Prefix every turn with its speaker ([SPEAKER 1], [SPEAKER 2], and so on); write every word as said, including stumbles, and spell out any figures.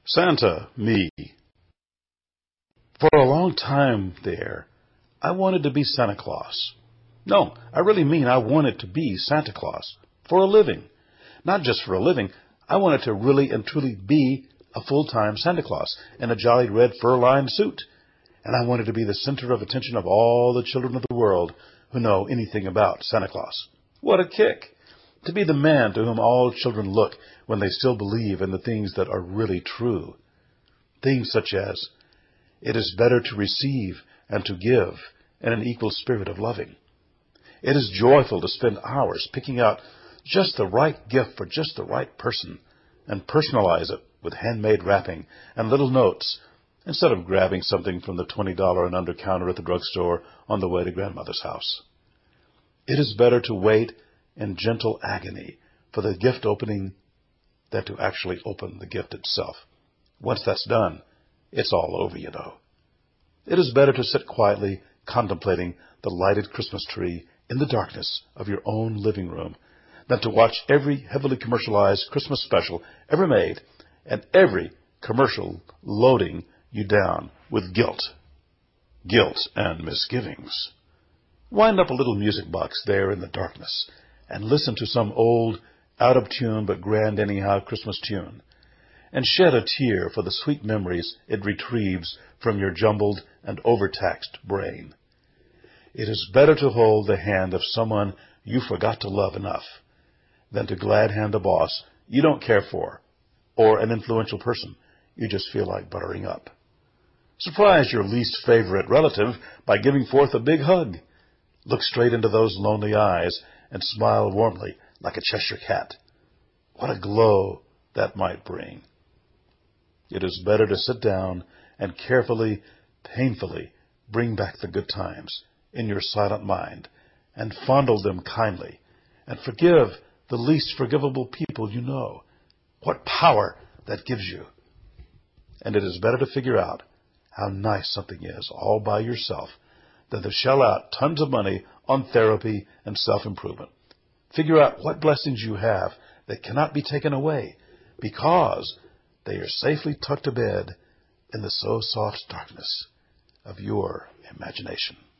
[SPEAKER 1] Santa, me. For a long time there, I wanted to be Santa Claus. No, I really mean I wanted to be Santa Claus for a living. Not just for a living, I wanted to really and truly be a full-time Santa Claus in a jolly red fur-lined suit. And I wanted to be the center of attention of all the children of the world who know anything about Santa Claus. What a kick! To be the man to whom all children look when they still believe in the things that are really true. Things such as, it is better to receive and to give in an equal spirit of loving. It is joyful to spend hours picking out just the right gift for just the right person and personalize it with handmade wrapping and little notes instead of grabbing something from the twenty dollars and under counter at the drugstore on the way to grandmother's house. It is better to wait in gentle agony for the gift opening than to actually open the gift itself. Once that's done, it's all over, you know. It is better to sit quietly contemplating the lighted Christmas tree in the darkness of your own living room than to watch every heavily commercialized Christmas special ever made and every commercial loading you down with guilt, guilt and misgivings. Wind up a little music box there in the darkness and listen to some old, out-of-tune but grand anyhow Christmas tune, and shed a tear for the sweet memories it retrieves from your jumbled and overtaxed brain. It is better to hold the hand of someone you forgot to love enough than to glad hand a boss you don't care for or an influential person you just feel like buttering up. Surprise your least favorite relative by giving forth a big hug. Look straight into those lonely eyes and smile warmly like a Cheshire cat. What a glow that might bring. It is better to sit down and carefully, painfully bring back the good times in your silent mind and fondle them kindly and forgive the least forgivable people you know. What power that gives you. And it is better to figure out how nice something is all by yourself than to shell out tons of money on therapy and self-improvement. Figure out what blessings you have that cannot be taken away because they are safely tucked to bed in the so soft darkness of your imagination.